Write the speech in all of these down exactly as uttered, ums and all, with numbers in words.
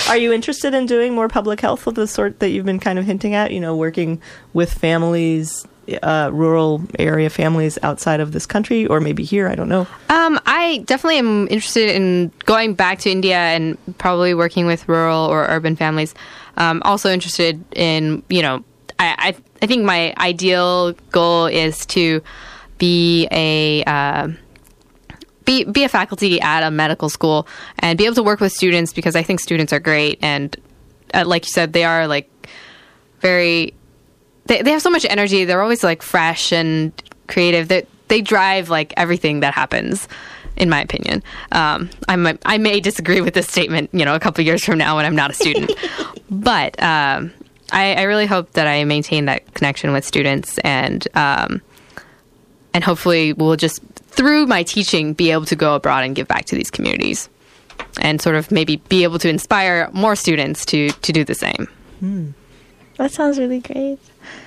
Are you interested in doing more public health of the sort that you've been kind of hinting at? You know, working with families, uh, rural area families outside of this country, or maybe here? I don't know. Um, I definitely am interested in going back to India and probably working with rural or urban families. Um, also interested in, you know, I, I, I think my ideal goal is to be a uh, be be a faculty at a medical school and be able to work with students, because I think students are great, and uh, like you said, they are like very they they have so much energy. They're always like fresh and creative. That they, they drive like everything that happens, in my opinion. Um, I might, I may disagree with this statement, you know, a couple years from now when I'm not a student, but um, I, I really hope that I maintain that connection with students, and um, and hopefully we'll just, through my teaching, be able to go abroad and give back to these communities, and sort of maybe be able to inspire more students to, to do the same. Hmm. That sounds really great.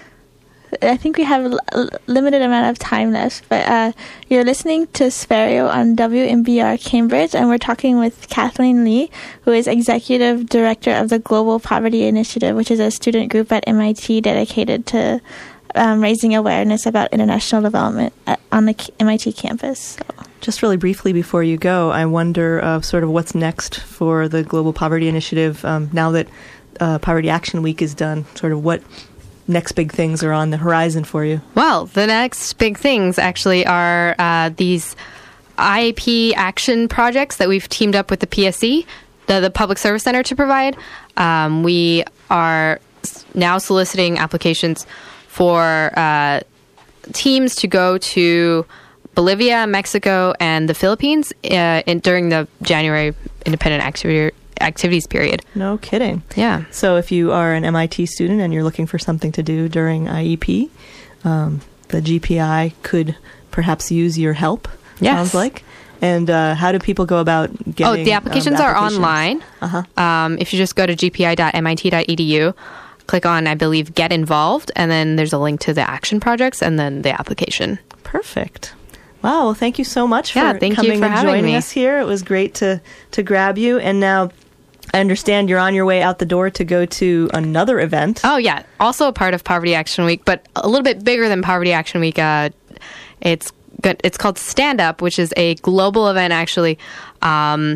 I think we have a l- limited amount of time left, but uh, you're listening to Sferio on W M B R Cambridge, and we're talking with Kathleen Lee, who is Executive Director of the Global Poverty Initiative, which is a student group at M I T dedicated to um, raising awareness about international development at, on the M I T campus. So. Just really briefly before you go, I wonder uh, sort of what's next for the Global Poverty Initiative um, now that uh, Poverty Action Week is done. Sort of what next big things are on the horizon for you? Well, the next big things actually are uh, these I A P action projects that we've teamed up with the P S E, the, the Public Service Center, to provide. Um, we are now soliciting applications for uh, teams to go to Bolivia, Mexico, and the Philippines uh, in, during the January Independent Activity activities period. No kidding. Yeah. So if you are an M I T student and you're looking for something to do during I E P, um, the G P I could perhaps use your help, yes. sounds like. And uh, how do people go about getting... Oh, the applications, um, the are applications? online. Uh-huh. Um, if you just go to g p i dot m i t dot e d u, click on, I believe, Get Involved, and then there's a link to the action projects and then the application. Perfect. Wow, well, thank you so much yeah, for thank coming you for and having joining me. us here. It was great to, to grab you. And now I understand you're on your way out the door to go to another event. Oh, yeah. Also a part of Poverty Action Week, but a little bit bigger than Poverty Action Week. Uh, it's good. It's called Stand Up, which is a global event, actually, um,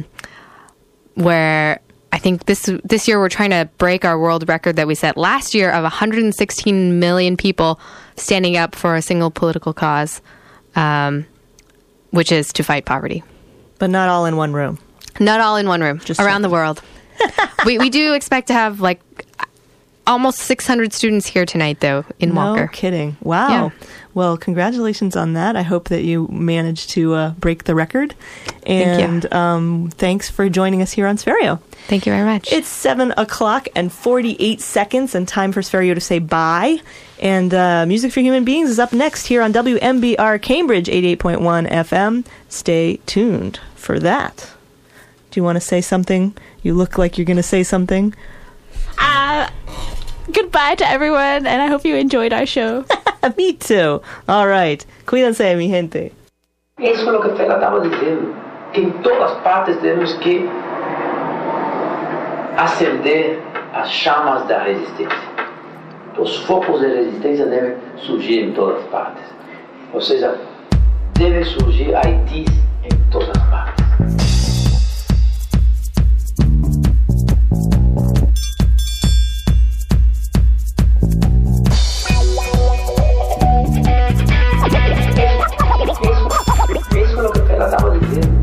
where I think this this year we're trying to break our world record that we set last year of one hundred sixteen million people standing up for a single political cause, um, which is to fight poverty. But not all in one room. Not all in one room, Just around so. the world. we we do expect to have like almost six hundred students here tonight, though, in no Walker. No kidding. Wow. Yeah. Well, congratulations on that. I hope that you managed to uh, break the record. And Thank you. Um, thanks for joining us here on Sferio. Thank you very much. It's seven o'clock and forty-eight seconds, and time for Sferio to say bye. And uh, Music for Human Beings is up next here on W M B R Cambridge eighty-eight point one F M. Stay tuned for that. Do you want to say something? You look like you're going to say something. Uh, goodbye to everyone, and I hope you enjoyed our show. Me too. All right. Cuídense, mi gente. Eso es lo que Fela estaba diciendo. Que en todas partes tenemos que acender as chamas da resistência. Os focos de resistência devem surgir em todas partes. Ou seja, deve surgir Haiti em todas partes. Eso es lo que Fela estaba diciendo.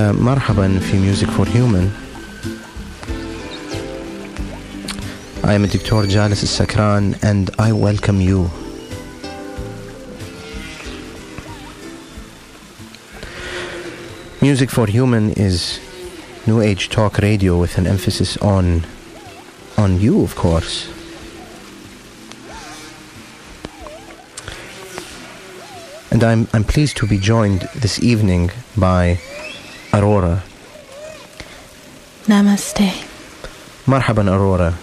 مرحبا في Music for Human. I am Doctor Jalis Al-Sakran and I welcome you. Music for Human is New Age talk radio with an emphasis on on you, of course. And I'm I'm pleased to be joined this evening by Aurora. Namaste. Marhaban, Aurora.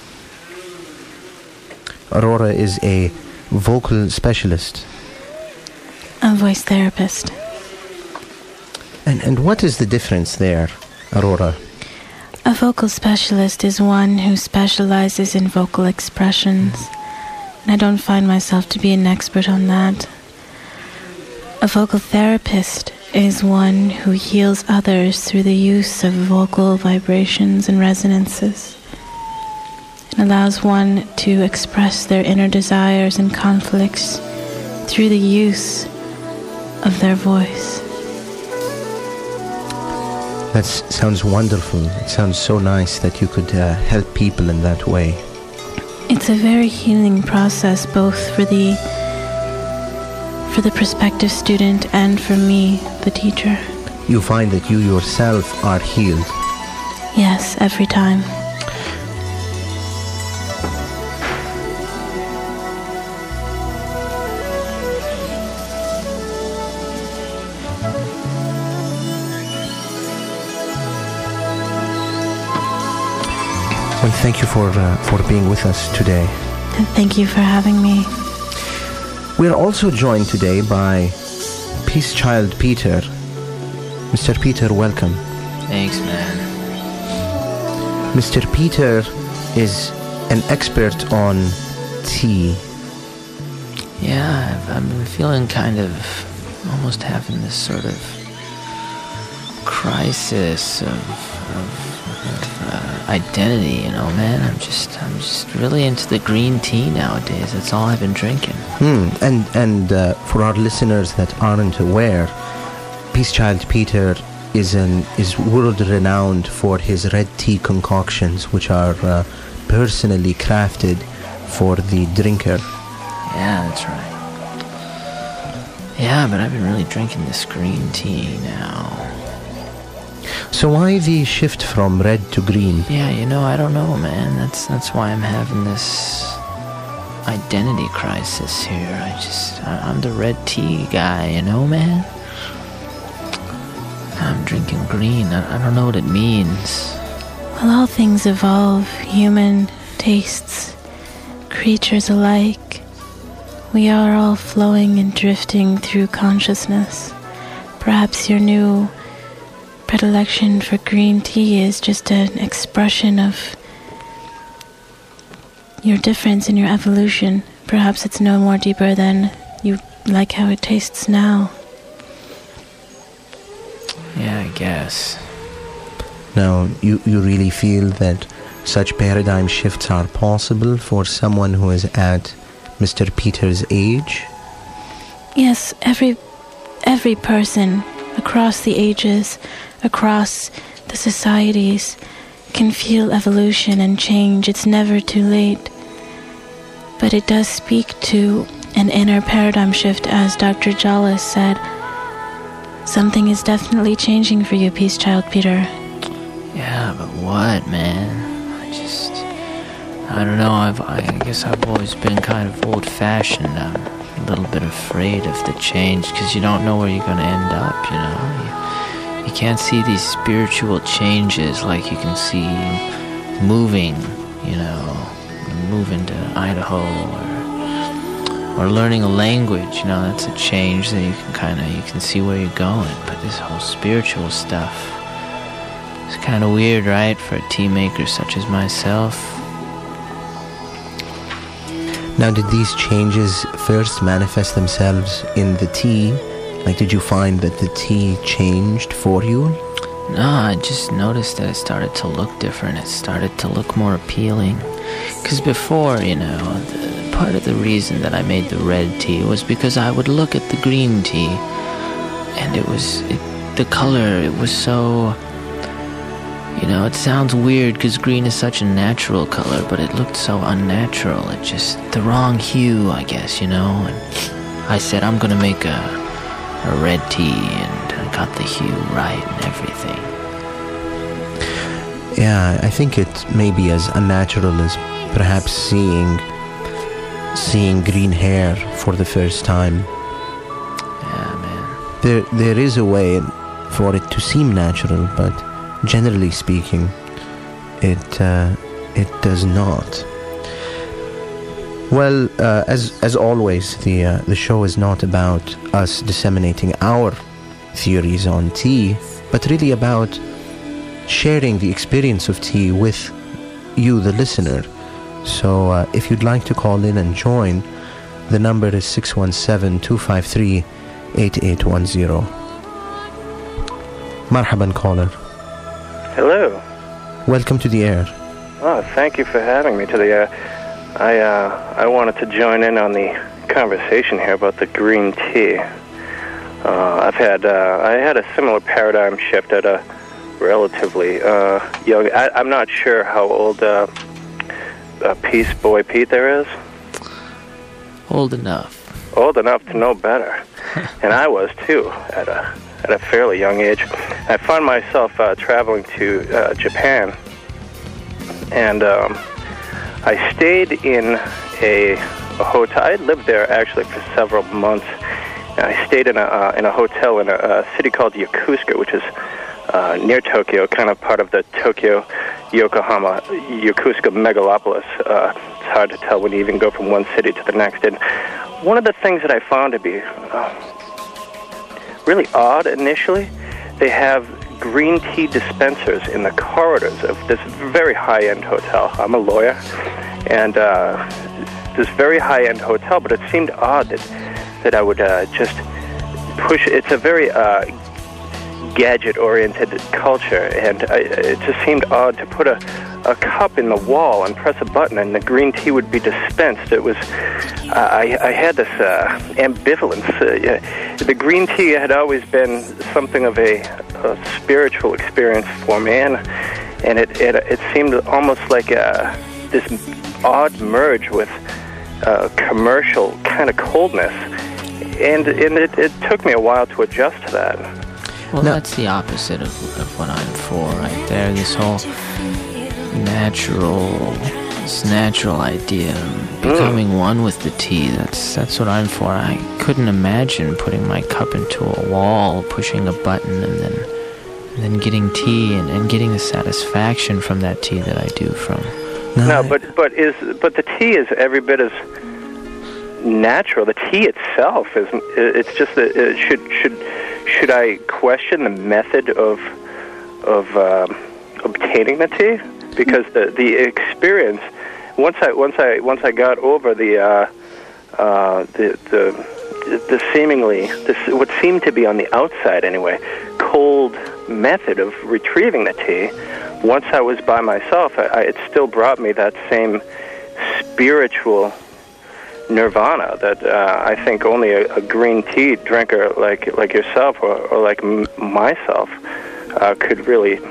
Aurora is a vocal specialist. A voice therapist. And and what is the difference there, Aurora? A vocal specialist is one who specializes in vocal expressions. And I don't find myself to be an expert on that. A vocal therapist is one who heals others through the use of vocal vibrations and resonances. It allows one to express their inner desires and conflicts through the use of their voice. That sounds wonderful. It sounds so nice that you could uh, help people in that way. It's a very healing process, both for the for the prospective student and for me, the teacher. You find that you yourself are healed. Yes, every time. Well, thank you for uh, for being with us today. And thank you for having me. We're also joined today by Peace Child Peter. Mister Peter, welcome. Thanks, man. Mister Peter is an expert on tea. Yeah, I've, I've been feeling kind of almost having this sort of crisis of, of, of uh, identity, you know, man. I'm just, I'm just really into the green tea nowadays. That's all I've been drinking. Hmm. And and uh, for our listeners that aren't aware, Peace Child Peter is an is world renowned for his red tea concoctions, which are uh, personally crafted for the drinker. Yeah, that's right. Yeah, but I've been really drinking this green tea now. So why the shift from red to green? Yeah, you know, I don't know, man. That's that's why I'm having this identity crisis here. I just, I, I'm the red tea guy, you know, man. I'm drinking green. I, I don't know what it means. Well, all things evolve, human tastes, creatures alike. We are all flowing and drifting through consciousness. Perhaps your new predilection for green tea is just an expression of your difference in your evolution. Perhaps it's no more deeper than you like how it tastes now. Yeah, I guess. Now, you, you really feel that such paradigm shifts are possible for someone who is at Mister Peter's age? Yes, every every person across the ages, across the societies, can feel evolution and change. It's never too late. But it does speak to an inner paradigm shift, as Doctor Jalis said. Something is definitely changing for you, Peace Child Peter. Yeah, but what, man? I just, I don't know. I've, I guess I've always been kind of old-fashioned. I'm a little bit afraid of the change because you don't know where you're going to end up, you know? You, you can't see these spiritual changes like you can see moving, you know, moving to Idaho or or learning a language, you know, that's a change that you can kind of, you can see where you're going. But this whole spiritual stuff, it's kind of weird, right, for a tea maker such as myself. Now, did these changes first manifest themselves in the tea? Like, did you find that the tea changed for you? No, I just noticed that it started to look different. It started to look more appealing. Because before, you know, the, part of the reason that I made the red tea was because I would look at the green tea, and it was, it, the color, it was so... You know, it sounds weird because green is such a natural color, but it looked so unnatural. It just... The wrong hue, I guess, you know? And I said, I'm gonna make a, a red tea, and I got the hue right and everything. Yeah, I think it may be as unnatural as perhaps seeing seeing green hair for the first time. Yeah, man. There, there is a way for it to seem natural, but generally speaking, it uh, it does not. Well, uh, as as always, the uh, the show is not about us disseminating our theories on tea, but really about sharing the experience of tea with you, the listener. So uh, if you'd like to call in and join, the number is six one seven, two five three, eight eight one zero. Marhaban, caller. Hello. Welcome to the air. Oh, thank you for having me to the air. I, uh, I wanted to join in on the conversation here about the green tea. Uh, I've had, uh, I had a similar paradigm shift at a relatively uh, young... I, I'm not sure how old uh, uh, Peace Boy Pete there is. Old enough. Old enough to know better. And I was, too, at a at a fairly young age. I found myself uh, traveling to uh, Japan, and um, I stayed in a, a hotel. I had lived there, actually, for several months. And I stayed in a, uh, in a hotel in a, a city called Yokosuka, which is Uh, near Tokyo, kind of part of the Tokyo, Yokohama, Yokosuka megalopolis. Uh, it's hard to tell when you even go from one city to the next. And one of the things that I found to be uh, really odd initially, they have green tea dispensers in the corridors of this very high-end hotel. I'm a lawyer, and uh, this very high-end hotel, but it seemed odd that, that I would uh, just push. It's a very... Uh, gadget-oriented culture, and I, it just seemed odd to put a, a cup in the wall and press a button and the green tea would be dispensed. It was, uh, I, I had this uh, ambivalence. Uh, the green tea had always been something of a, a spiritual experience for me, and, and it, it, it seemed almost like a, this odd merge with uh, commercial kind of coldness, and, and it, it took me a while to adjust to that. Well, no. That's the opposite of, of what I'm for right there. This whole natural, this natural idea of becoming mm. one with the tea. That's that's what I'm for. I couldn't imagine putting my cup into a wall, pushing a button, and then and then getting tea and, and getting the satisfaction from that tea that I do from. No, no but but is but the tea is every bit as natural. The tea itself is. It's just that it should should. Should I question the method of of uh, obtaining the tea? Because the, the experience, once I once I once I got over the uh, uh, the the the seemingly this what seemed to be on the outside anyway, cold method of retrieving the tea. Once I was by myself, I, I, it still brought me that same spiritual nirvana that uh, I think only a, a green tea drinker like like yourself or, or like m- myself uh, could really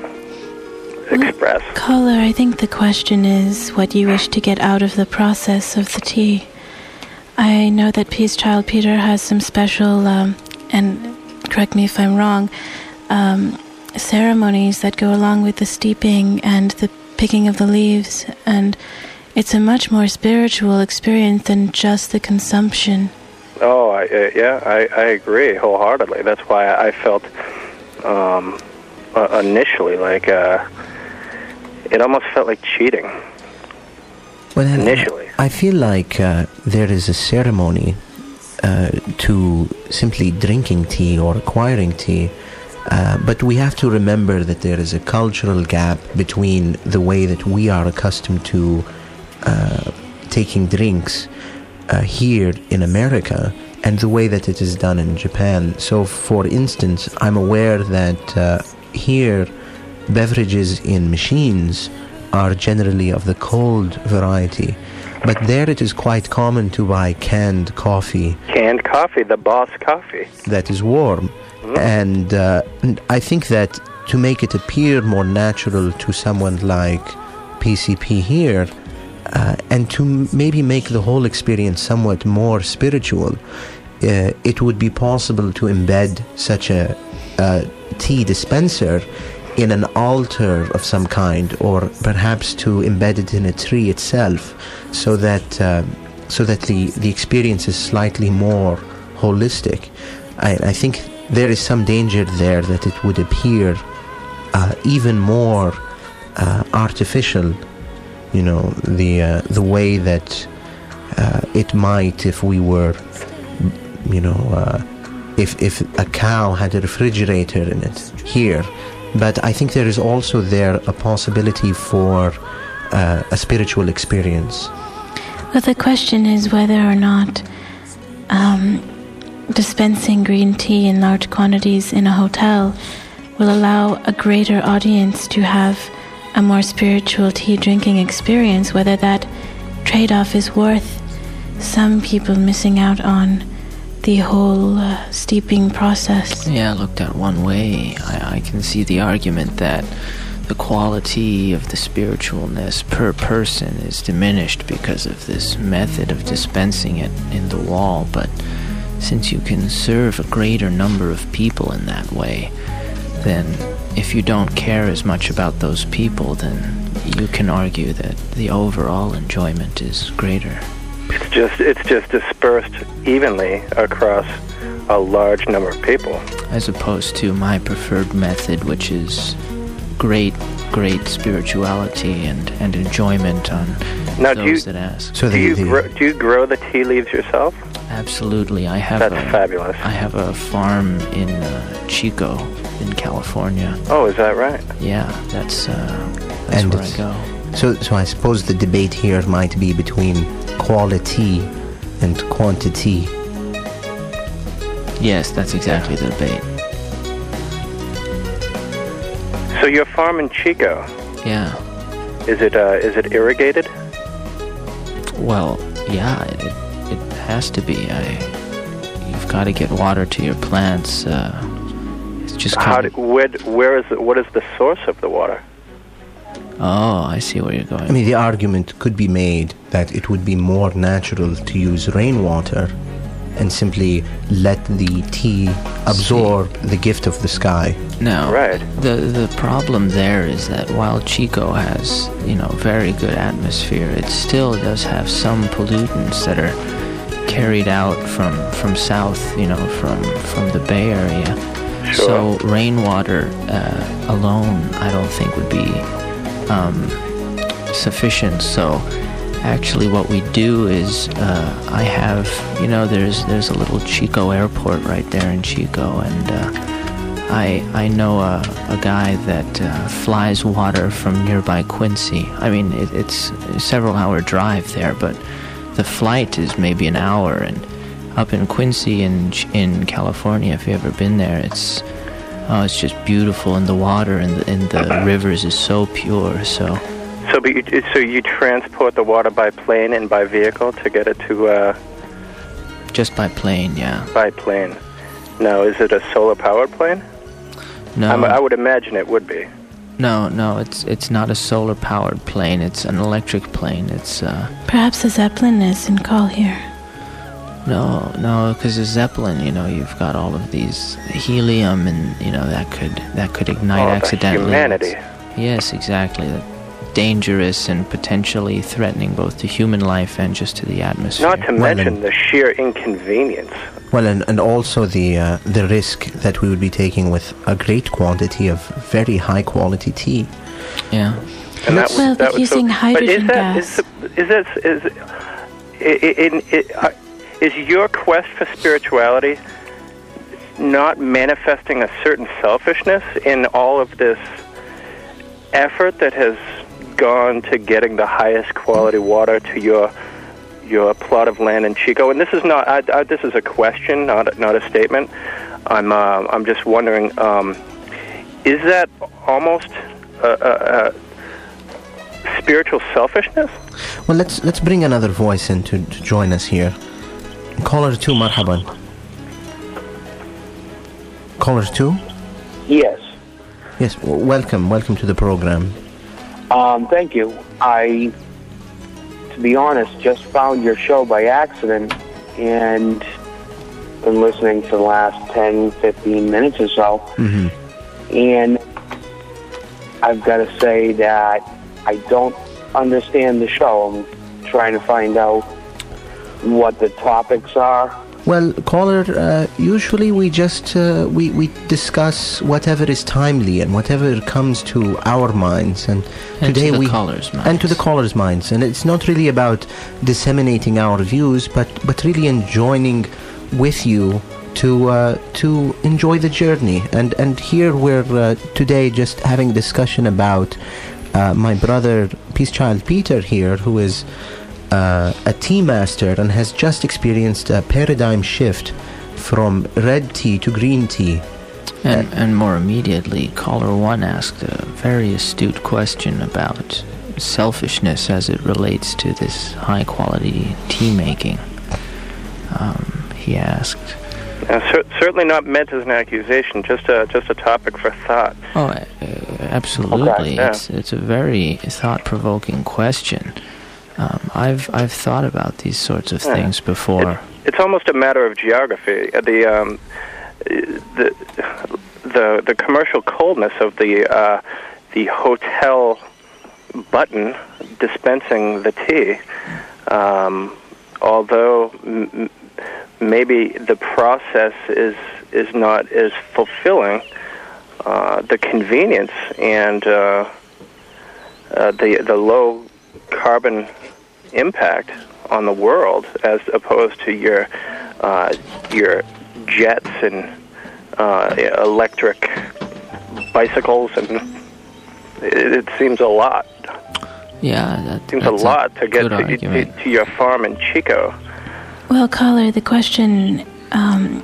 express. Well, caller, I think the question is what you wish to get out of the process of the tea. I know that Peace Child Peter has some special, um, and correct me if I'm wrong, um, ceremonies that go along with the steeping and the picking of the leaves, and it's a much more spiritual experience than just the consumption. Oh, I, uh, yeah, I, I agree wholeheartedly. That's why I felt um, uh, initially like uh, it almost felt like cheating. Well, initially, I feel like uh, there is a ceremony uh, to simply drinking tea or acquiring tea. Uh, but we have to remember that there is a cultural gap between the way that we are accustomed to uh, taking drinks uh, here in America and the way that it is done in Japan. So, for instance, I'm aware that uh, here beverages in machines are generally of the cold variety. But there it is quite common to buy canned coffee. Canned coffee, the Boss coffee. That is warm. Mm. And, uh, and I think that to make it appear more natural to someone like P C P here, uh, and to m- maybe make the whole experience somewhat more spiritual, uh, it would be possible to embed such a, a tea dispenser in an altar of some kind, or perhaps to embed it in a tree itself, so that uh, so that the, the experience is slightly more holistic. I, I think there is some danger there that it would appear uh, even more uh, artificial, you know, the uh, the way that uh, it might if we were, you know, uh, if if a cow had a refrigerator in it here. But I think there is also there a possibility for uh, a spiritual experience. But the question is whether or not um, dispensing green tea in large quantities in a hotel will allow a greater audience to have a more spiritual tea drinking experience, whether that trade-off is worth some people missing out on the whole uh, steeping process. Yeah, looked at one way, I, I can see the argument that the quality of the spiritualness per person is diminished because of this method of dispensing it in the wall, but since you can serve a greater number of people in that way, then if you don't care as much about those people, then you can argue that the overall enjoyment is greater. It's just it's just dispersed evenly across a large number of people. As opposed to my preferred method, which is great, great spirituality and, and enjoyment on now, those do you, that ask. So do, the, you the grow, do you grow the tea leaves yourself? Absolutely. I have That's a, fabulous. I have a farm in uh, Chico, in California. Oh, is that right? Yeah, that's, uh, that's And where I it's- go. So, so I suppose the debate here might be between quality and quantity. Yes, that's exactly the debate. So your farm in Chico, Yeah. is it uh, is it irrigated? Well, yeah, it, it has to be. I, you've got to get water to your plants. Uh, it's just How kind do, of... where, where is the, what is the source of the water? Oh, I see where you're going. I mean, the argument could be made that it would be more natural to use rainwater and simply let the tea absorb the gift of the sky. No. Right. The the problem there is that while Chico has, you know, very good atmosphere, it still does have some pollutants that are carried out from, from south, you know, from, from the Bay Area. Sure. So rainwater uh, alone, I don't think would be um, sufficient. So actually what we do is uh, I have, you know, there's there's a little Chico airport right there in Chico, and uh, I I know a, a guy that uh, flies water from nearby Quincy. I mean, it, it's a several hour drive there, but the flight is maybe an hour, and up in Quincy in in California, if you've ever been there, it's oh, it's just beautiful, and the water in the, in the rivers is so pure. So So, but you, so you transport the water by plane and by vehicle to get it to uh, just by plane, yeah. by plane. Now, is it a solar powered plane? No, I'm, I would imagine it would be. no, no. It's it's not a solar powered plane. It's an electric plane. It's uh. Perhaps a Zeppelin is in call here. No, no, because a Zeppelin, you know, you've got all of these helium, and you know that could that could ignite Oh, the accidentally. humanity. Yes, exactly. Dangerous and potentially threatening both to human life and just to the atmosphere. Not to Well, mention then- the sheer inconvenience. Well, and, and also the uh, the risk that we would be taking with a great quantity of very high quality tea. Yeah. And that was, Well, that but was using so, hydrogen but is that, gas. Is, is that is in, in, uh, is your quest for spirituality not manifesting a certain selfishness in all of this effort that has gone to getting the highest quality water to your your plot of land in Chico? And this is not I, I, this is a question, not a, not a statement. I'm uh, I'm just wondering, um, is that almost uh, uh, uh, spiritual selfishness? Well, let's let's bring another voice in to, to join us here. Caller two, marhaban. Caller two? Yes. Yes, w- welcome, welcome to the program. Um, thank you. I, to be honest, just found your show by accident and been listening for the last ten, fifteen minutes or so. Mm-hmm. And I've got to say that I don't understand the show. I'm trying to find out what the topics are. Well, caller, uh, usually we just uh, we we discuss whatever is timely and whatever comes to our minds, and, And today to the we callers' minds. and to the callers' minds. And it's not really about disseminating our views, but but really enjoying with you to uh, to enjoy the journey. And and here we're uh, today just having a discussion about uh, my brother, Peace Child Peter here, who is Uh, a tea master and has just experienced a paradigm shift from red tea to green tea. And, and more immediately, caller one asked a very astute question about selfishness as it relates to this high-quality tea making. Um, he asked. Uh, cer- certainly not meant as an accusation, just a just a topic for thought. Oh, uh, absolutely! Okay, yeah. It's it's a very thought-provoking question. Um, I've I've thought about these sorts of Yeah. things before. It's, it's almost a matter of geography. Uh, The um, the the the commercial coldness of the uh, the hotel button dispensing the tea, um, although m- m- maybe the process is is not as fulfilling, uh, the convenience and uh, uh, the the low carbon impact on the world, as opposed to your uh, your jets and uh, electric bicycles, and it, it seems a lot. Yeah, that Seems a that's lot to get good to, to, argument. to your farm in Chico. Well, caller, the question um,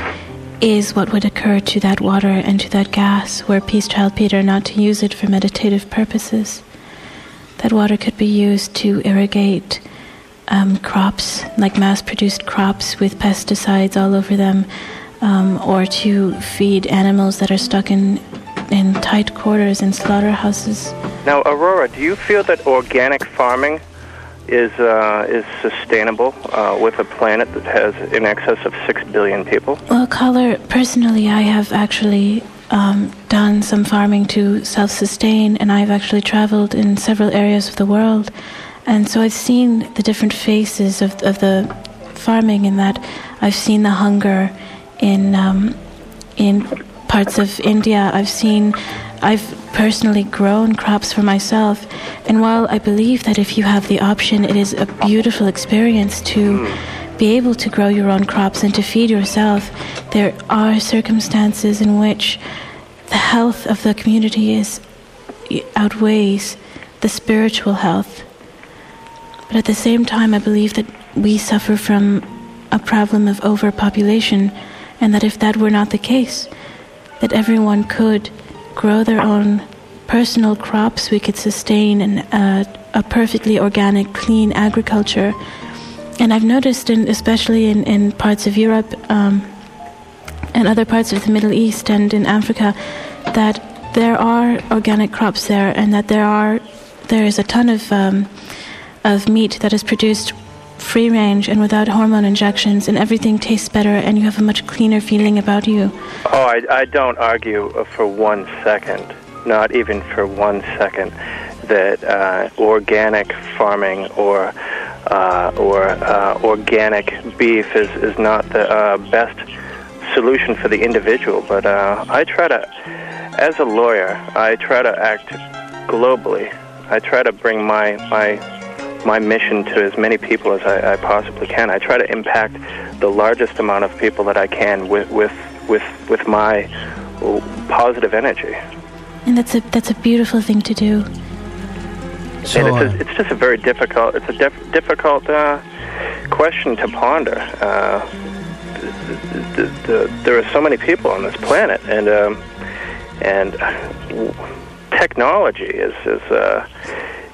is what would occur to that water and to that gas were Peace Child Peter not to use it for meditative purposes. That water could be used to irrigate um, crops, like mass-produced crops with pesticides all over them, um, or to feed animals that are stuck in in tight quarters in slaughterhouses. Now, Aurora, do you feel that organic farming is uh, is sustainable uh, with a planet that has in excess of six billion people? Well, caller, personally, I have actually um, done some farming to self-sustain, and I've actually traveled in several areas of the world, and so I've seen the different faces of of the farming. In that, I've seen the hunger in um, in parts of India. I've seen, I've personally grown crops for myself, and while I believe that if you have the option, it is a beautiful experience to be able to grow your own crops and to feed yourself, there are circumstances in which the health of the community is outweighs the spiritual health. But at the same time, I believe that we suffer from a problem of overpopulation, and that if that were not the case, that everyone could grow their own personal crops, we could sustain an, uh, a perfectly organic, clean agriculture. And I've noticed, in, especially in, in parts of Europe um, and other parts of the Middle East and in Africa, that there are organic crops there, and that there are there is a ton of um, of meat that is produced free range and without hormone injections, and everything tastes better, and you have a much cleaner feeling about you. Oh, I, I don't argue for one second, not even for one second, that uh, organic farming or uh, or uh, organic beef is, is not the uh, best solution for the individual. But uh, I try to, as a lawyer, I try to act globally. I try to bring my my my mission to as many people as I, I possibly can. I try to impact the largest amount of people that I can with with with, with my positive energy. And that's a that's a beautiful thing to do. So, and it's, uh, a, it's just a very difficult, it's a dif- difficult uh, question to ponder. Uh, the, the, the, there are so many people on this planet, and um, and technology is is uh,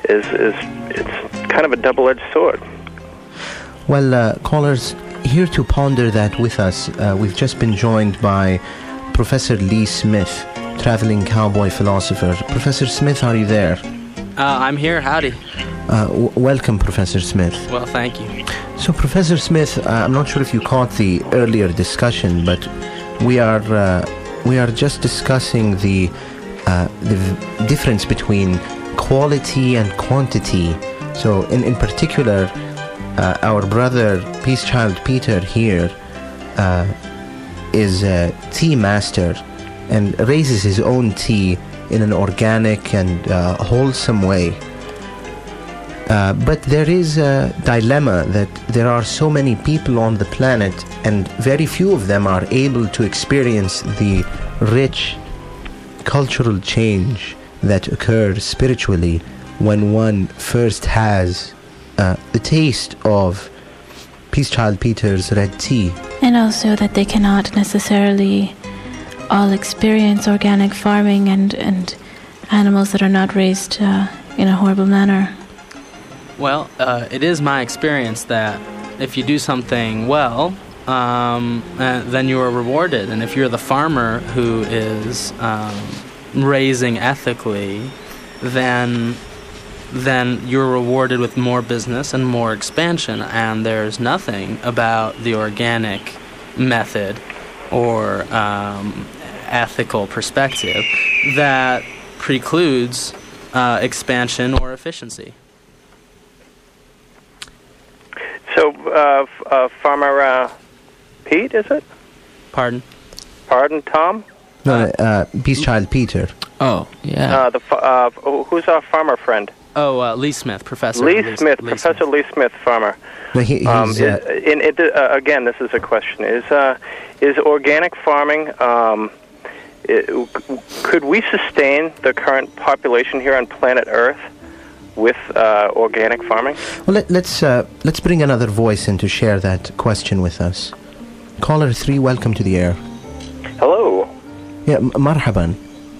is is it's kind of a double-edged sword. Well, uh, callers, here to ponder that with us, uh, we've just been joined by Professor Lee Smith, traveling cowboy philosopher. Professor Smith, are you there? Uh, I'm here. Howdy. Uh, w- welcome, Professor Smith. Well, thank you. So, Professor Smith, uh, I'm not sure if you caught the earlier discussion, but we are uh, we are just discussing the uh, the v- difference between quality and quantity. So, in in particular, uh, our brother Peace Child Peter here uh, is a tea master and raises his own tea in an organic and uh, wholesome way. Uh, but there is a dilemma that there are so many people on the planet and very few of them are able to experience the rich cultural change that occurs spiritually when one first has uh, the taste of Peace Child Peter's red tea. And also that they cannot necessarily all experience organic farming and, and animals that are not raised uh, in a horrible manner. Well, uh, it is my experience that if you do something well, um, uh, then you are rewarded. And if you're the farmer who is um, raising ethically, then then you're rewarded with more business and more expansion. And there's nothing about the organic method or um, ethical perspective that precludes uh, expansion or efficiency. So, uh, f- uh, Farmer uh, Pete, is it? Pardon? Pardon, Tom? No, uh, Peace Child Peter. Oh, yeah. Uh, the fa- uh, f- who's our farmer friend? Oh, uh, Lee Smith, Professor Lee, Lee Smith, Lee Professor Lee Smith, farmer. No, he, he's, um, uh, is, in, in, uh, again, this is a question: Is uh, is organic farming? Um, it, could we sustain the current population here on planet Earth with uh, organic farming? Well, let, let's uh, let's bring another voice in to share that question with us. Caller three, welcome to the air. Hello. Yeah, m- marhaban.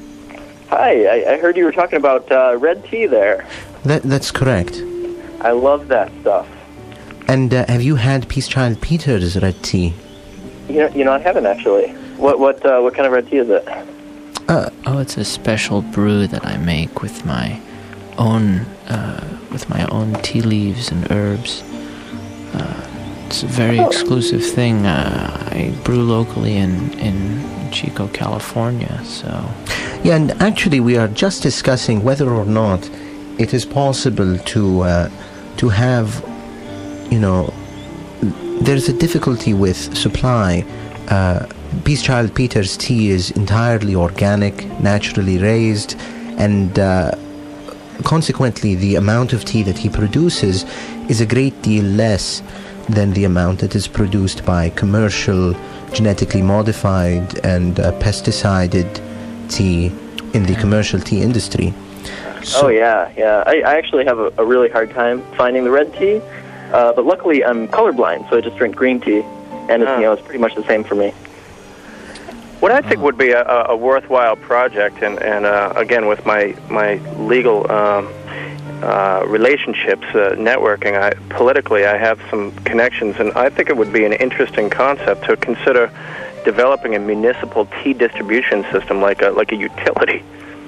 Hi, I, I heard you were talking about uh, red tea there. That that's correct. I love that stuff. And uh, have you had Peace Child Peter's red tea? You know, you know, I haven't actually. What what uh, what kind of red tea is it? Uh, oh, it's a special brew that I make with my own uh, with my own tea leaves and herbs. Uh, it's a very Oh. exclusive thing. Uh, I brew locally in in Chico, California. So. Yeah, and actually we are just discussing whether or not it is possible to uh, to have, you know, there's a difficulty with supply. Uh, Peace Child Peter's tea is entirely organic, naturally raised, and uh, consequently the amount of tea that he produces is a great deal less than the amount that is produced by commercial, genetically modified and uh, pesticided tea in the commercial tea industry. oh yeah, yeah. I, I actually have a, a really hard time finding the red tea, uh, but luckily I'm colorblind, so I just drink green tea, and it's, Ah. you know, it's pretty much the same for me. What I think would be a, a worthwhile project, and, and uh, again, with my my legal um, uh, relationships, uh, networking, I, politically, I have some connections, and I think it would be an interesting concept to consider developing a municipal tea distribution system, like a like a utility.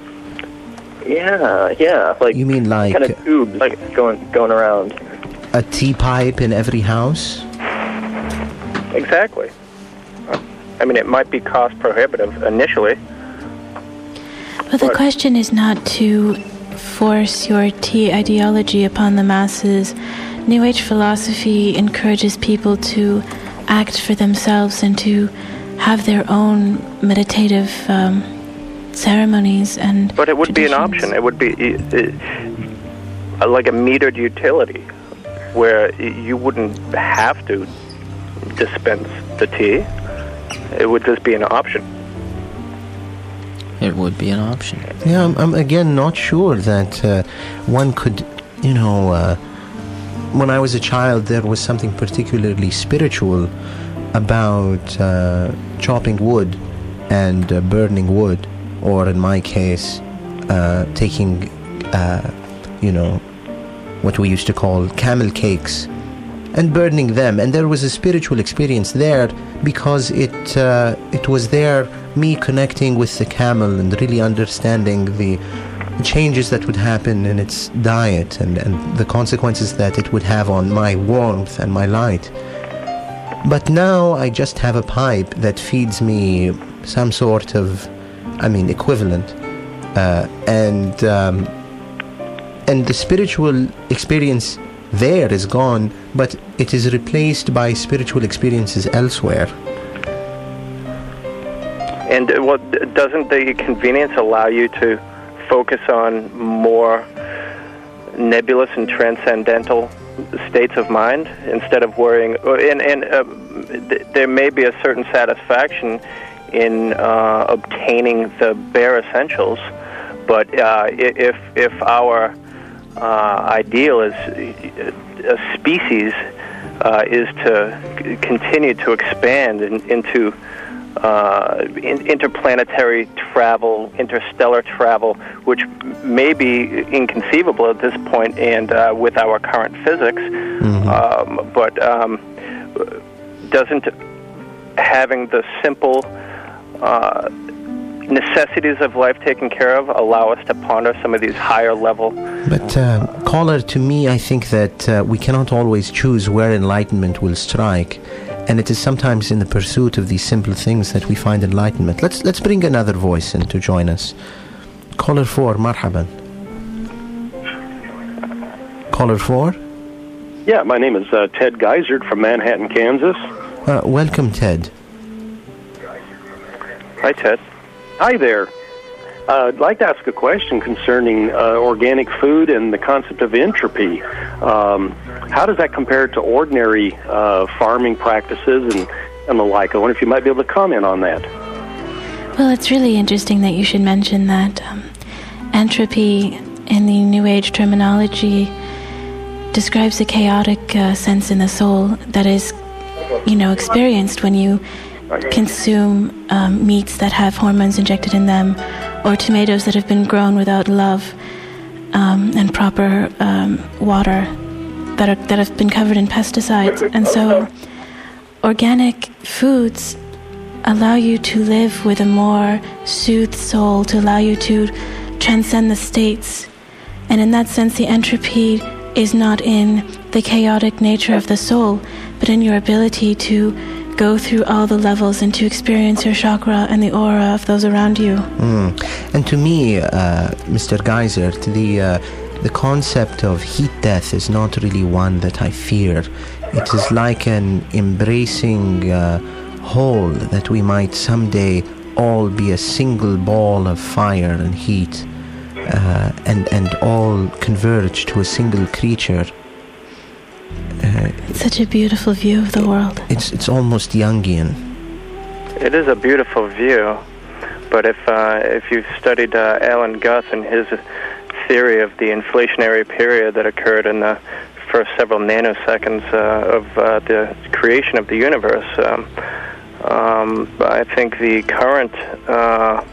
Yeah, yeah. Like You mean like kind of tubes like going going around. a tea pipe in every house? Exactly. I mean, it might be cost prohibitive initially. But the Right. question is not to force your tea ideology upon the masses. New Age philosophy encourages people to act for themselves and to have their own meditative um, ceremonies and But it would be an traditions. option. It would be uh, uh, like a metered utility, where y- you wouldn't have to dispense the tea. It would just be an option. It would be an option. Yeah, I'm, I'm again not sure that uh, one could, you know, uh, when I was a child there was something particularly spiritual about uh, chopping wood and uh, burning wood, or in my case, uh, taking uh, you know, what we used to call camel cakes, and burning them. And there was a spiritual experience there because it uh, it was there, me connecting with the camel and really understanding the changes that would happen in its diet and, and the consequences that it would have on my warmth and my light. But now I just have a pipe that feeds me some sort of, I mean, equivalent. Uh, and um, and the spiritual experience there is gone, but it is replaced by spiritual experiences elsewhere. And uh, what doesn't the convenience allow you to focus on more nebulous and transcendental states of mind instead of worrying? And, and uh, th- there may be a certain satisfaction in uh, obtaining the bare essentials, but uh, if if our uh, ideal as a species uh, is to c- continue to expand in, into uh, in, interplanetary travel, interstellar travel, which may be inconceivable at this point, and uh, with our current physics, mm-hmm. um, but um, doesn't having the simple uh, necessities of life taken care of allow us to ponder some of these higher level? But uh, caller, to me, I think that uh, we cannot always choose where enlightenment will strike, and it is sometimes in the pursuit of these simple things that we find enlightenment. Let's let's bring another voice in to join us. Caller four, marhaban. Caller four. Yeah, my name is uh, Ted Geisert from Manhattan, Kansas. Uh, welcome, Ted. Hi, Ted. Hi there. Uh, I'd like to ask a question concerning uh, organic food and the concept of entropy. Um, how does that compare to ordinary uh, farming practices and, and the like? I wonder if you might be able to comment on that. Well, it's really interesting that you should mention that. Um, entropy, in the New Age terminology, describes a chaotic uh, sense in the soul that is, you know, experienced when you consume um, meats that have hormones injected in them, or tomatoes that have been grown without love um, and proper um, water, that are that have been covered in pesticides. And so organic foods allow you to live with a more soothed soul, to allow you to transcend the states. And in that sense, the entropy is not in the chaotic nature of the soul, but in your ability to go through all the levels and to experience your chakra and the aura of those around you. Mm. And to me, uh, Mister Geisert, the uh, the concept of heat death is not really one that I fear. It is like an embracing uh, whole that we might someday all be a single ball of fire and heat, uh, and and all converge to a single creature. Uh, it's such a beautiful view of the world. It's it's almost Jungian. It is a beautiful view, but if uh, if you've studied uh, Alan Guth and his theory of the inflationary period that occurred in the first several nanoseconds uh, of uh, the creation of the universe, um, um, I think the current uh,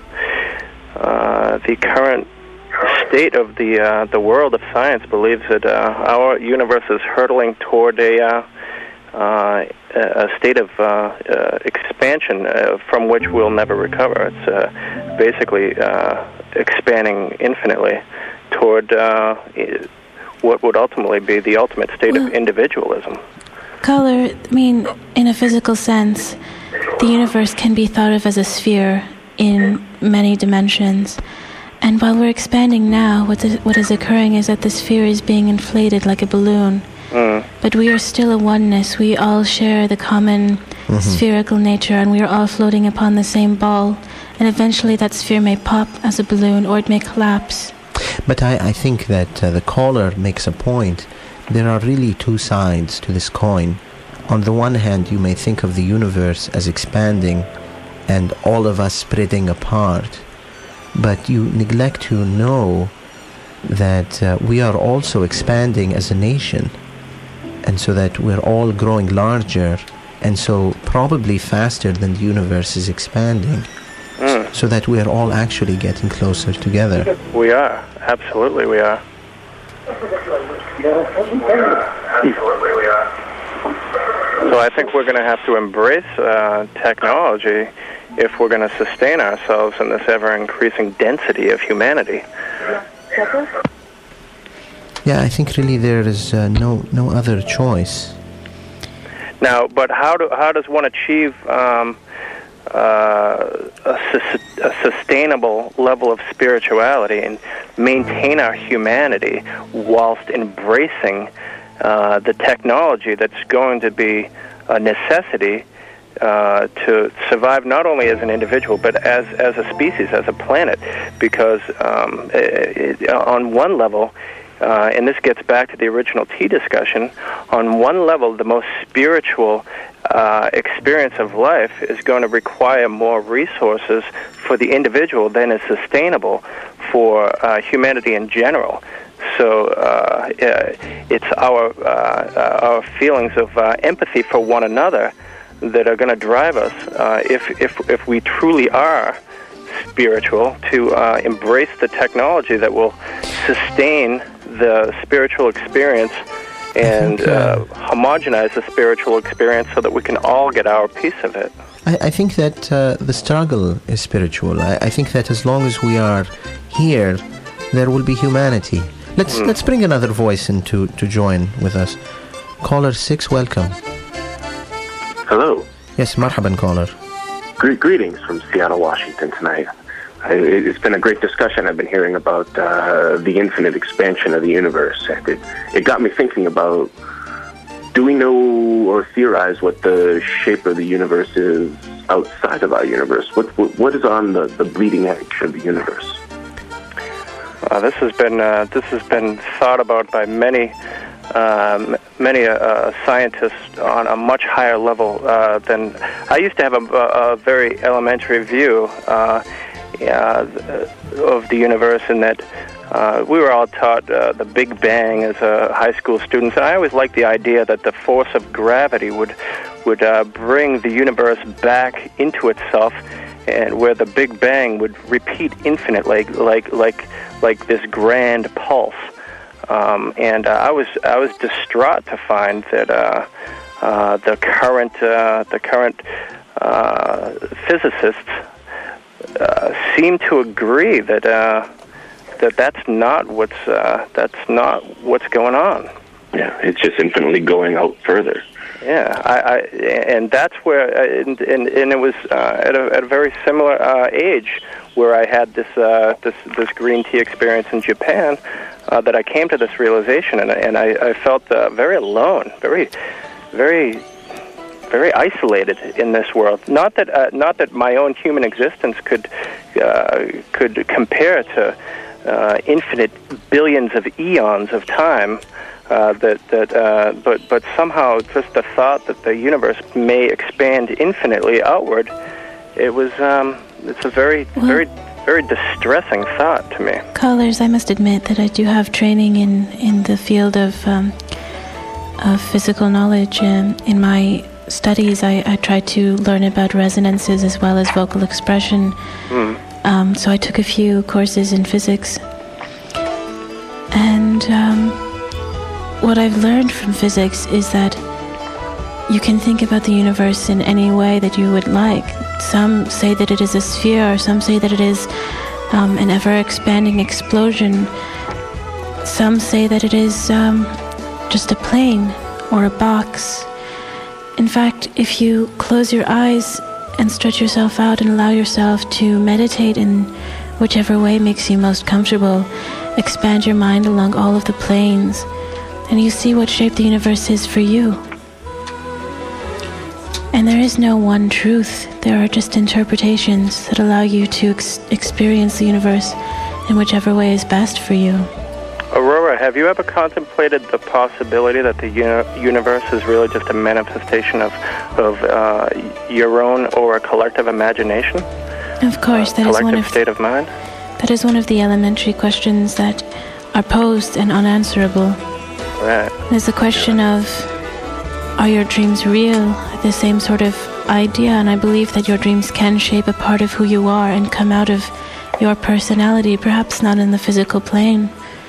uh, the current state of the uh, the world of science believes that uh, our universe is hurtling toward a uh, uh, a state of uh, uh, expansion uh, from which we'll never recover. It's uh, basically uh, expanding infinitely toward uh, what would ultimately be the ultimate state well, of individualism. Caller, I mean, in a physical sense, the universe can be thought of as a sphere in many dimensions. And while we're expanding now, what is, what is occurring is that the sphere is being inflated like a balloon. Mm. But we are still a oneness. We all share the common mm-hmm. spherical nature, and we are all floating upon the same ball. And eventually that sphere may pop as a balloon, or it may collapse. But I, I think that uh, the caller makes a point. There are really two sides to this coin. On the one hand, you may think of the universe as expanding and all of us spreading apart. But you neglect to know that uh, we are also expanding as a nation, and so that we're all growing larger, and so probably faster than the universe is expanding, mm. so that we're all actually getting closer together. We are, absolutely we are. So I think we're going to have to embrace uh, technology if we're going to sustain ourselves in this ever-increasing density of humanity. Yeah, I think really there is uh, no no other choice. Now, but how do how does one achieve um, uh, a, sus- a sustainable level of spirituality and maintain our humanity whilst embracing uh, the technology that's going to be a necessity uh, to survive not only as an individual but as as a species, as a planet? Because um, it, it, on one level, Uh, and this gets back to the original tea discussion, on one level, the most spiritual uh, experience of life is going to require more resources for the individual than is sustainable for uh, humanity in general. So uh, it's our uh, our feelings of uh, empathy for one another that are going to drive us, uh, if if if we truly are spiritual, to uh, embrace the technology that will sustain the spiritual experience and think, uh, uh, homogenize the spiritual experience so that we can all get our piece of it. I, I think that uh, the struggle is spiritual. I, I think that as long as we are here, there will be humanity. Let's mm. let's bring another voice in to, to join with us. Caller six, welcome. Hello. Yes, marhaban, caller. Gre- greetings from Seattle, Washington tonight. I, it's been a great discussion. I've been hearing about uh, the infinite expansion of the universe. And it, it got me thinking about, do we know or theorize what the shape of the universe is outside of our universe? What what, what is on the, the bleeding edge of the universe? Uh, this has been uh, this has been thought about by many um, many uh, scientists on a much higher level uh, than I used to have a, a very elementary view uh, uh, of the universe, in that uh, we were all taught uh, the Big Bang as a high school students, and I always liked the idea that the force of gravity would would uh, bring the universe back into itself, and where the Big Bang would repeat infinitely, like like like this grand pulse. Um, and uh, I was I was distraught to find that uh, uh, the current uh, the current uh, physicists uh, seem to agree that uh, that that's not what's uh, that's not what's going on. Yeah, it's just infinitely going out further. Yeah, I, I and that's where, and and, and it was uh, at a at a very similar uh, age where I had this uh, this this green tea experience in Japan, uh, that I came to this realization, and and I, I felt uh, very alone, very, very, very isolated in this world. Not that uh, not that my own human existence could uh, could compare to uh, infinite billions of eons of time. Uh, that that uh, but but somehow just the thought that the universe may expand infinitely outward, it was um, it's a very well, very very distressing thought to me. Callers, I must admit that I do have training in, in the field of um, of physical knowledge. And in my studies, I, I tried to learn about resonances as well as vocal expression. Mm. Um, so I took a few courses in physics, and. Um, What I've learned from physics is that you can think about the universe in any way that you would like. Some say that it is a sphere, some say that it is um, an ever-expanding explosion. Some say that it is um, just a plane or a box. In fact, if you close your eyes and stretch yourself out and allow yourself to meditate in whichever way makes you most comfortable, expand your mind along all of the planes, and you see what shape the universe is for you. And there is no one truth. There are just interpretations that allow you to ex- experience the universe in whichever way is best for you. Aurora, have you ever contemplated the possibility that the uni- universe is really just a manifestation of, of uh, your own or a collective imagination? Of course, that uh, is one of state of mind. That is one of the elementary questions that are posed and unanswerable. Right. There's the question of, are your dreams real? The same sort of idea, and I believe that your dreams can shape a part of who you are and come out of your personality, perhaps not in the physical plane,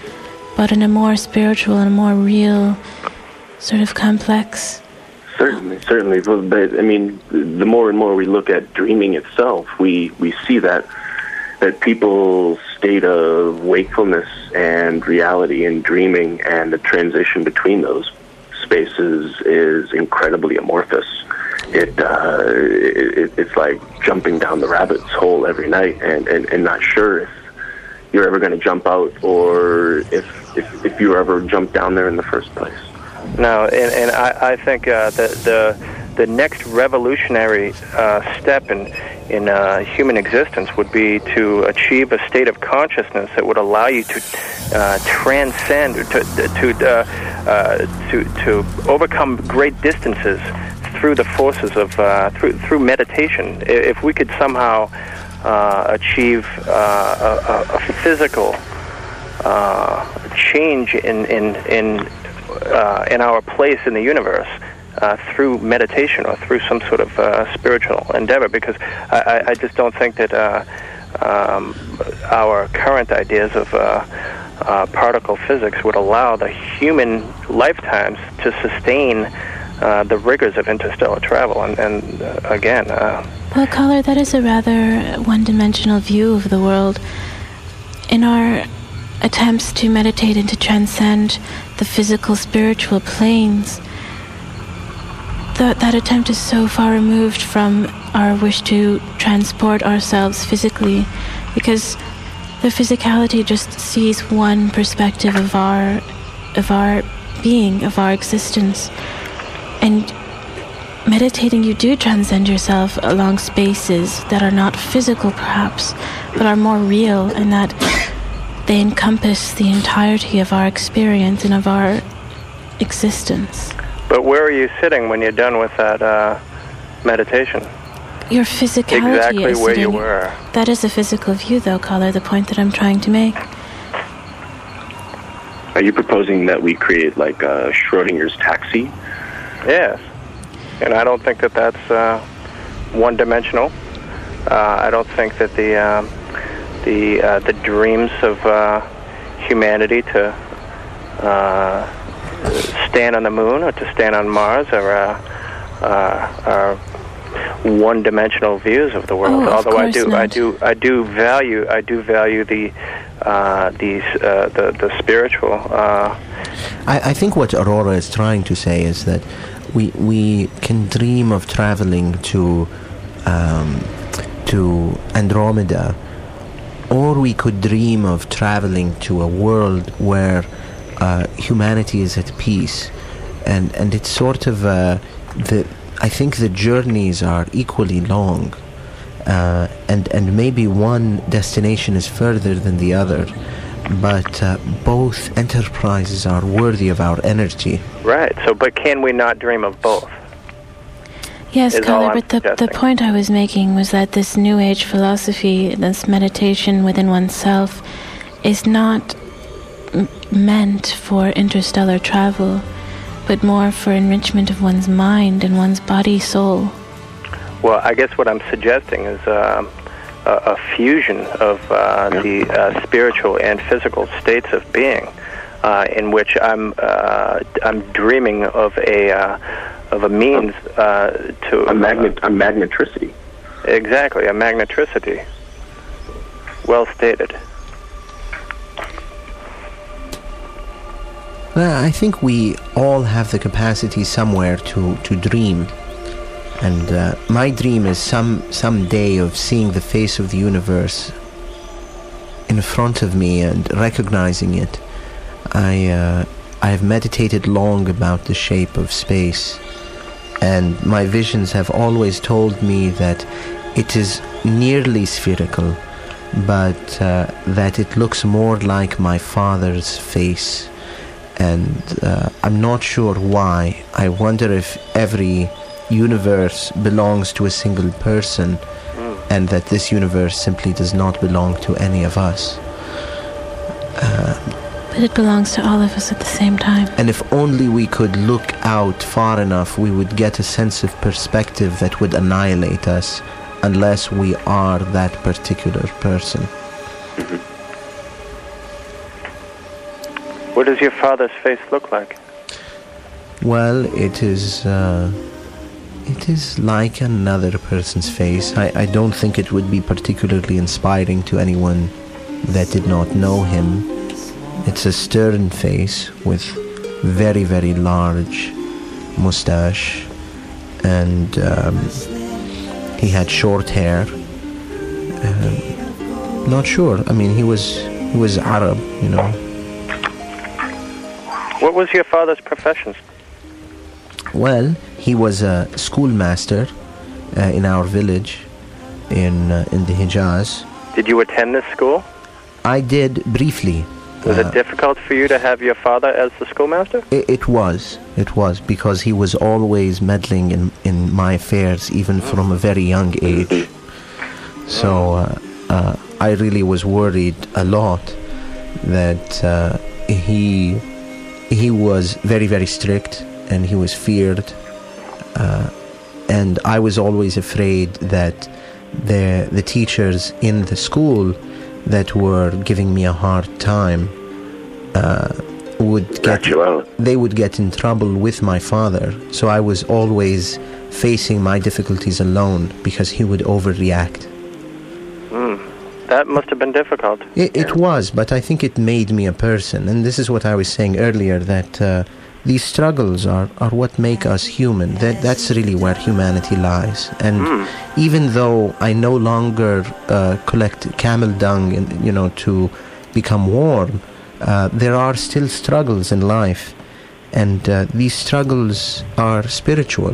but in a more spiritual and more real, sort of complex. Certainly, certainly. But I mean, the more and more we look at dreaming itself, we, we see that that people's state of wakefulness and reality and dreaming and the transition between those spaces is incredibly amorphous. It, uh, it it's like jumping down the rabbit's hole every night and, and, and not sure if you're ever going to jump out or if, if if you ever jumped down there in the first place. No, and, and I, I think uh, the, the the next revolutionary uh, step in in uh, human existence would be to achieve a state of consciousness that would allow you to uh, transcend, to to uh, uh, to to overcome great distances through the forces of uh, through through meditation. If we could somehow uh, achieve uh, a, a physical uh, change in in in uh, in our place in the universe uh, through meditation or through some sort of uh, spiritual endeavor, because I, I just don't think that uh, um, our current ideas of uh, uh, particle physics would allow the human lifetimes to sustain Uh, the rigors of interstellar travel, and, and uh, again... Uh, well, Caller, that is a rather one-dimensional view of the world. In our attempts to meditate and to transcend the physical, spiritual planes, th- that attempt is so far removed from our wish to transport ourselves physically, because the physicality just sees one perspective of our, of our being, of our existence. And meditating, you do transcend yourself along spaces that are not physical, perhaps, but are more real, and that they encompass the entirety of our experience and of our existence. But where are you sitting when you're done with that uh, meditation? Your physicality exactly is where sitting. You were. That is a physical view, though, Caller, the point that I'm trying to make. Are you proposing that we create, like, uh, Schrodinger's taxi? Yes, and I don't think that that's uh, one-dimensional. Uh, I don't think that the uh, the uh, the dreams of uh, humanity to uh, stand on the moon or to stand on Mars are uh, uh, are one-dimensional views of the world. Oh, of Although I do, not. I do, I do value, I do value the uh, the, uh, the the spiritual. Uh, I, I think what Aurora is trying to say is that we we can dream of traveling to um, to Andromeda, or we could dream of traveling to a world where uh, humanity is at peace, and and it's sort of uh, the I think the journeys are equally long, uh, and and maybe one destination is further than the other. But uh, both enterprises are worthy of our energy. Right. So, but can we not dream of both? Yes, Is all Caller, I'm but the, the point I was making was that this New Age philosophy, this meditation within oneself, is not m- meant for interstellar travel, but more for enrichment of one's mind and one's body, soul. Well, I guess what I'm suggesting is uh, a, a fusion of uh, the uh, spiritual and physical states of being, uh, in which I'm uh, I'm dreaming of a uh, of a means uh, to a magnet a magnetricity. Exactly, a magnetricity. Well stated. Well, I think we all have the capacity somewhere to, to dream. And uh, my dream is some, some day of seeing the face of the universe in front of me and recognizing it. I, uh, I have meditated long about the shape of space, and my visions have always told me that it is nearly spherical, but uh, that it looks more like my father's face. And uh, I'm not sure why. I wonder if every universe belongs to a single person, mm. and that this universe simply does not belong to any of us. Uh, but it belongs to all of us at the same time. And if only we could look out far enough, we would get a sense of perspective that would annihilate us, unless we are that particular person. Mm-hmm. What does your father's face look like? Well, it is uh, it is like another person's face. I, I don't think it would be particularly inspiring to anyone that did not know him. It's a stern face with very, very large mustache, and um, he had short hair. Um, not sure. I mean, he was he was Arab, you know. What was your father's profession? Well, he was a schoolmaster uh, in our village in uh, in the Hijaz. Did you attend this school? I did briefly. Was uh, it difficult for you to have your father as the schoolmaster? It, it was. It was, because he was always meddling in, in my affairs, even from a very young age. So uh, uh, I really was worried a lot that uh, he he was very, very strict, and he was feared. Uh, and I was always afraid that the the teachers in the school that were giving me a hard time uh, would get they would get in trouble with my father. So I was always facing my difficulties alone because he would overreact. Mm, that must have been difficult. It, it was, but I think it made me a person. And this is what I was saying earlier, that uh, these struggles are, are what make us human. That that's really where humanity lies. And Mm. even though I no longer uh, collect camel dung, in, you know, to become warm, uh, there are still struggles in life, and uh, these struggles are spiritual.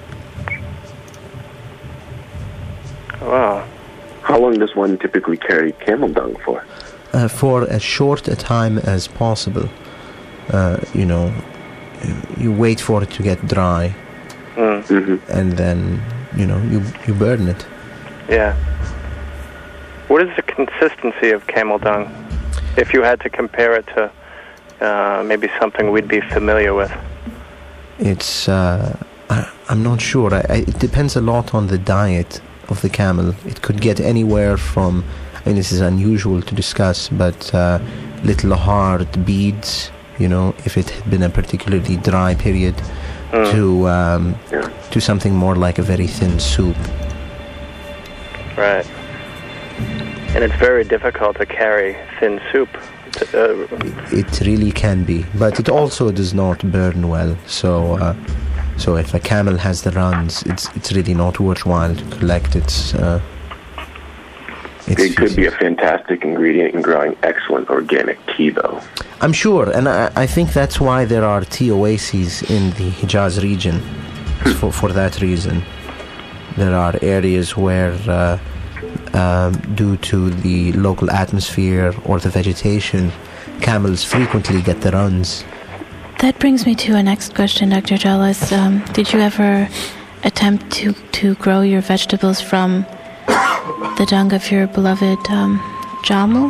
Wow. How long does one typically carry camel dung for? Uh, for as short a time as possible. Uh, you know, you wait for it to get dry, Mm. Mm-hmm. and then, you know, you you burn it. Yeah. What is the consistency of camel dung? If you had to compare it to uh, maybe something we'd be familiar with. It's, uh, I, I'm not sure. I, I, it depends a lot on the diet of the camel. It could get anywhere from, I mean, this is unusual to discuss, but uh, little hard beads, you know, if it had been a particularly dry period, Mm. to um, to something more like a very thin soup. Right. And it's very difficult to carry thin soup. Uh, It really can be, but it also does not burn well. So, uh, so if a camel has the runs, it's it's really not worthwhile to collect its. Uh, its It could be a fantastic ingredient in growing excellent organic tea, though. I'm sure, and I, I think that's why there are tea oases in the Hijaz region. for for that reason, there are areas where, uh, um, due to the local atmosphere or the vegetation, camels frequently get the runs. That brings me to a next question, Doctor Jallas. Um, did you ever attempt to, to grow your vegetables from the dung of your beloved um, Jamu?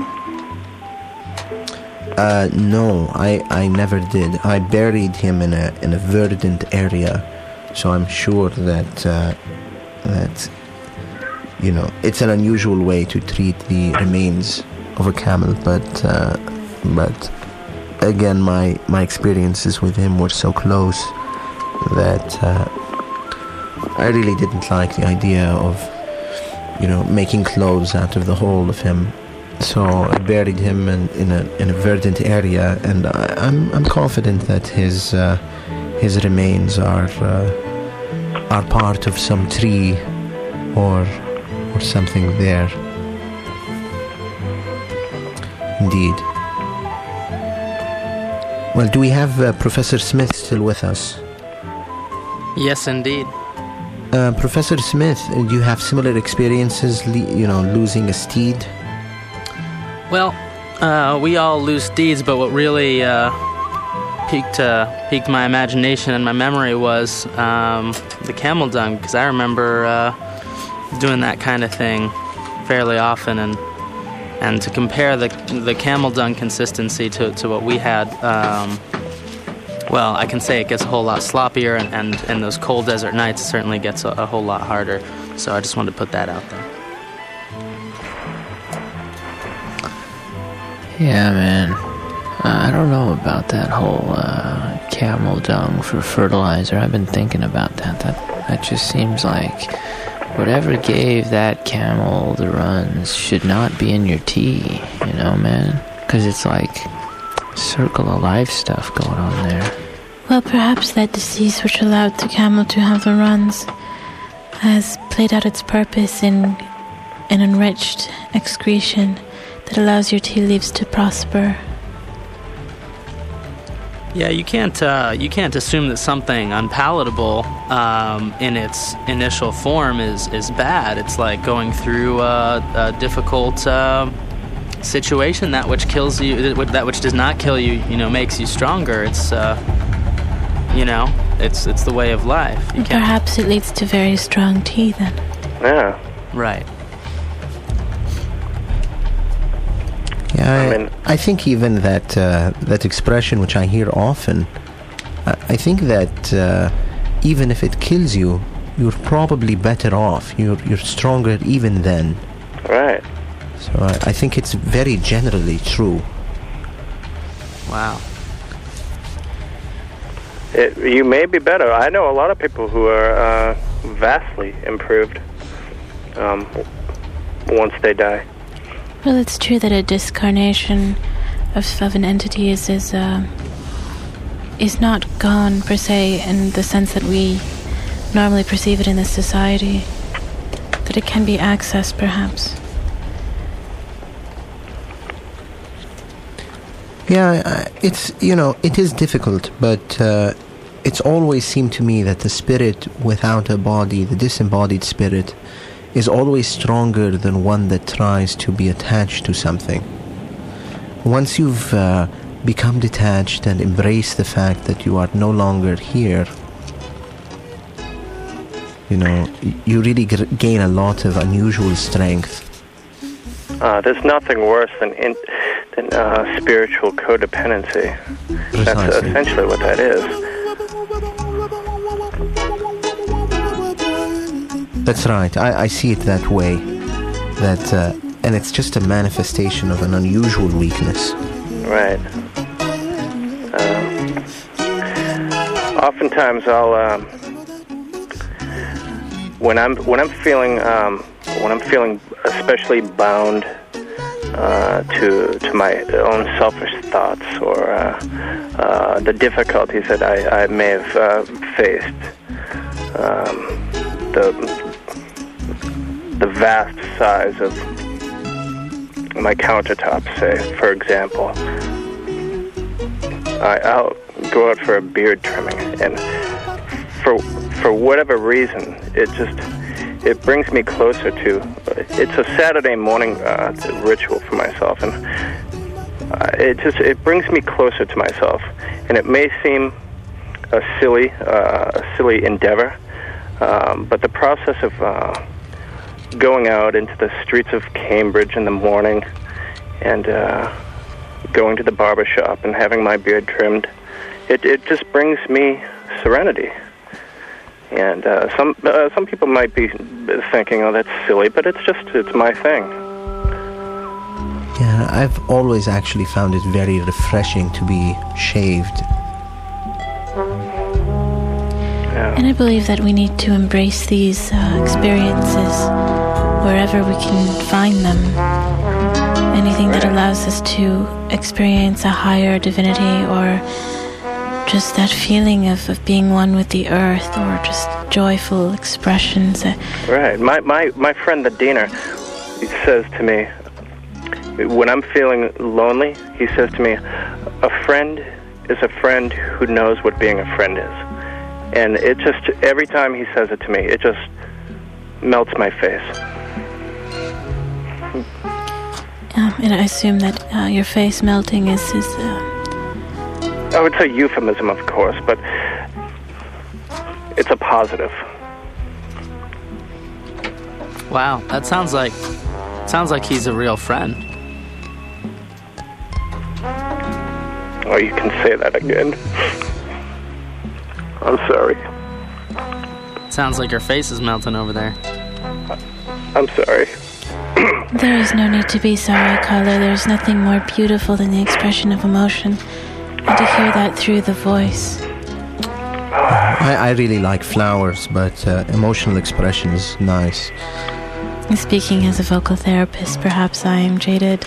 Uh, no, I, I never did. I buried him in a in a verdant area, so I'm sure that uh, that you know it's an unusual way to treat the remains of a camel. But uh, but again, my my experiences with him were so close that uh, I really didn't like the idea of you know making clothes out of the whole of him. So I buried him in, in a in a verdant area, and I, I'm I'm confident that his uh, his remains are uh, are part of some tree or or something there. Indeed. Well, do we have uh, Professor Smith still with us? Yes, indeed. Uh, Professor Smith, do you have similar experiences, le- you know, losing a steed? Well, uh, we all lose steeds, but what really uh, piqued uh, piqued my imagination and my memory was um, the camel dung, because I remember uh, doing that kind of thing fairly often, and and to compare the the camel dung consistency to, to what we had, um, well, I can say it gets a whole lot sloppier, and, and in those cold desert nights, it certainly gets a, a whole lot harder. So I just wanted to put that out there. Yeah, man. I don't know about that whole uh, camel dung for fertilizer. I've been thinking about that. That that just seems like whatever gave that camel the runs should not be in your tea, you know, man? Because it's like circle of life stuff going on there. Well, perhaps that disease which allowed the camel to have the runs has played out its purpose in an enriched excretion that allows your tea leaves to prosper. Yeah, you can't uh, you can't assume that something unpalatable um, in its initial form is, is bad. It's like going through a, a difficult uh, situation. That which kills you, that which does not kill you, you know, makes you stronger. It's uh, you know, it's it's the way of life. You can't. Perhaps it leads to very strong tea then. Yeah. Right. Yeah, I, I think even that uh, that expression, which I hear often, I, I think that uh, even if it kills you, you're probably better off. You're you're stronger even then. Right. So I, I think it's very generally true. Wow. It, you may be better. I know a lot of people who are uh, vastly improved um, once they die. Well, it's true that a discarnation of, of an entity is is uh, is not gone per se in the sense that we normally perceive it in this society. That it can be accessed, perhaps. Yeah, I- it's, you know, it is difficult, but uh, it's always seemed to me that the spirit without a body, the disembodied spirit, is always stronger than one that tries to be attached to something. Once you've uh, become detached and embrace the fact that you are no longer here, you know, y- you really g- gain a lot of unusual strength. Uh, there's nothing worse than in, than uh, spiritual codependency. That's Precisely. essentially what that is. That's right. I, I see it that way. That, uh, and it's just a manifestation of an unusual weakness. Right. Um, oftentimes, I'll um, when I'm when I'm feeling um, when I'm feeling especially bound uh, to to my own selfish thoughts or uh, uh, the difficulties that I, I may have uh, faced, um, the the vast size of my countertop, say, for example, I, I'll go out for a beard trimming, and for for whatever reason, it just it brings me closer to. It's a Saturday morning uh, ritual for myself, and uh, it just it brings me closer to myself. And it may seem a silly, uh, a silly endeavor, um, but the process of uh, going out into the streets of Cambridge in the morning and uh, going to the barber shop and having my beard trimmed, it, it just brings me serenity. And uh, some uh, some people might be thinking, oh, that's silly, but it's just, it's my thing. Yeah, I've always actually found it very refreshing to be shaved. And I believe that we need to embrace these uh, experiences wherever we can find them. Anything that allows us to experience a higher divinity, or just that feeling of, of being one with the earth, or just joyful expressions. Right. My, my, my friend, the Diener, he says to me, when I'm feeling lonely, he says to me, a friend is a friend who knows what being a friend is. And it just, every time he says it to me, it just melts my face. Um, and I assume that uh, your face melting is... is uh... Oh, it's a euphemism, of course, but it's a positive. Wow, that sounds like sounds like he's a real friend. Oh, you can say that again. I'm sorry. Sounds like your face is melting over there. I'm sorry. There is no need to be sorry, Carlo. There's nothing more beautiful than the expression of emotion. And to hear that through the voice. I, I really like flowers, but uh, emotional expression is nice. Speaking as a vocal therapist, perhaps I am jaded.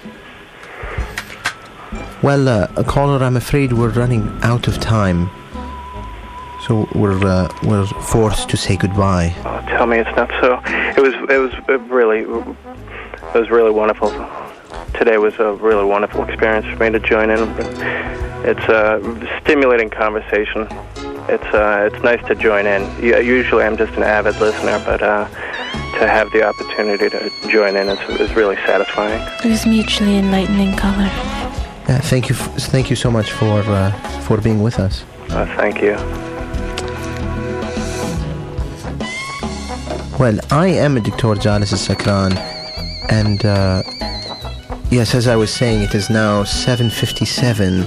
Well, uh, caller, I'm afraid we're running out of time. So we're uh, we're forced to say goodbye. Oh, tell me it's not so. It was it was it really it was really wonderful. Today was a really wonderful experience for me to join in. It's a stimulating conversation. It's uh, it's nice to join in. Usually I'm just an avid listener, but uh, to have the opportunity to join in is, is really satisfying. It was mutually enlightening, caller. Uh, thank you, f- thank you so much for uh, for being with us. Uh, thank you. Well, I am Doctor Jalis Sakran, and uh, yes, as I was saying, it is now seven fifty-seven,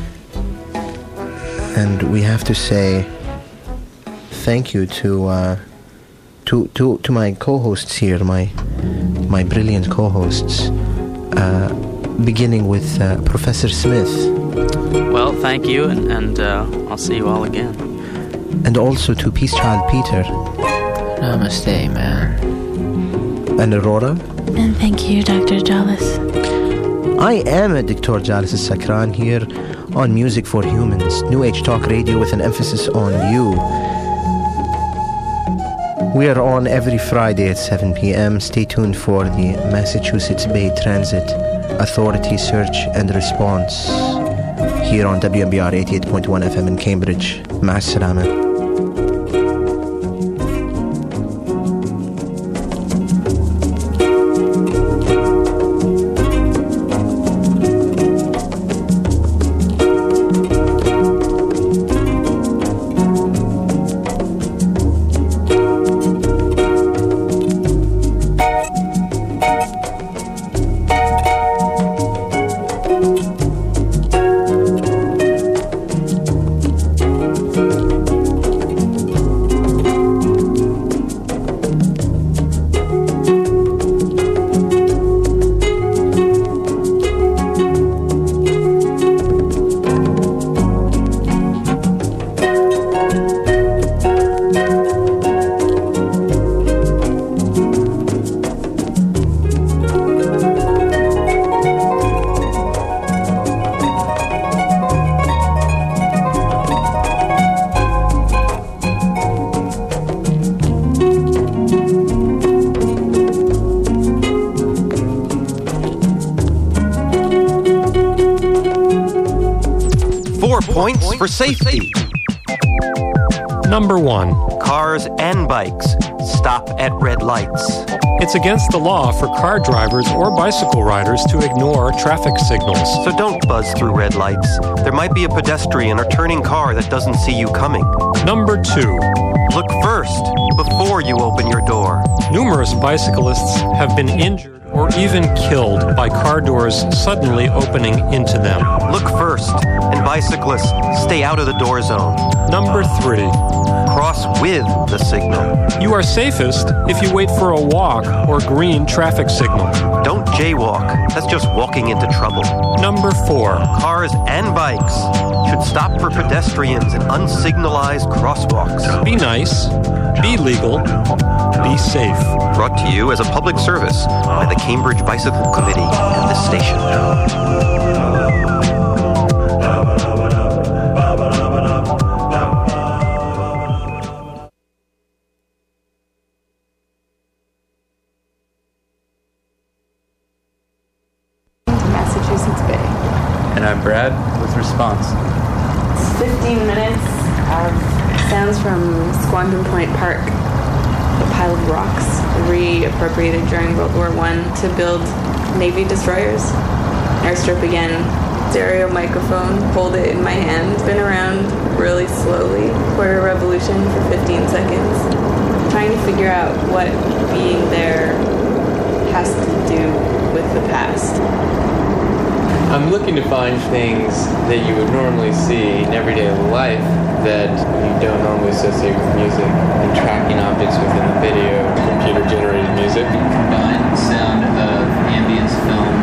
and we have to say thank you to uh, to to to my co-hosts here, my my brilliant co-hosts. Uh, beginning with uh, Professor Smith. Well, thank you, and, and uh, I'll see you all again. And also to Peace Child Peter. Namaste, man. And Aurora. And thank you, Doctor Jalis. I am Doctor Jalis Sakran here on Music for Humans, New Age Talk Radio with an emphasis on you. We are on every Friday at seven p.m. Stay tuned for the Massachusetts Bay Transit Authority Search and Response here on W M B R eighty-eight point one F M in Cambridge. Ma'a salama. Points for safety. Number one. Cars and bikes stop at red lights. It's against the law for car drivers or bicycle riders to ignore traffic signals. So don't buzz through red lights. There might be a pedestrian or turning car that doesn't see you coming. Number two. Look first before you open your door. Numerous bicyclists have been injured or even killed by car doors suddenly opening into them. Look first, and bicyclists, stay out of the door zone. Number three. Cross with the signal. You are safest if you wait for a walk or green traffic signal. Don't jaywalk. That's just walking into trouble. Number four. Cars and bikes should stop for pedestrians and unsignalized crosswalks. Be nice. Be legal. Be safe. Brought to you as a public service by the Cambridge Bicycle Committee and this station. Massachusetts Bay. And I'm Brad with Response. It's fifteen minutes of sounds from Squandam Point Park. A pile of rocks reappropriated during World War One to build Navy destroyers. Airstrip again. Stereo microphone. Hold it in my hand. Spin around really slowly. Quarter revolution for fifteen seconds. Trying to figure out what being there has to do with the past. I'm looking to find things that you would normally see in everyday life that you don't normally associate with music, and tracking objects within the video, computer-generated music. Combine sound of ambience film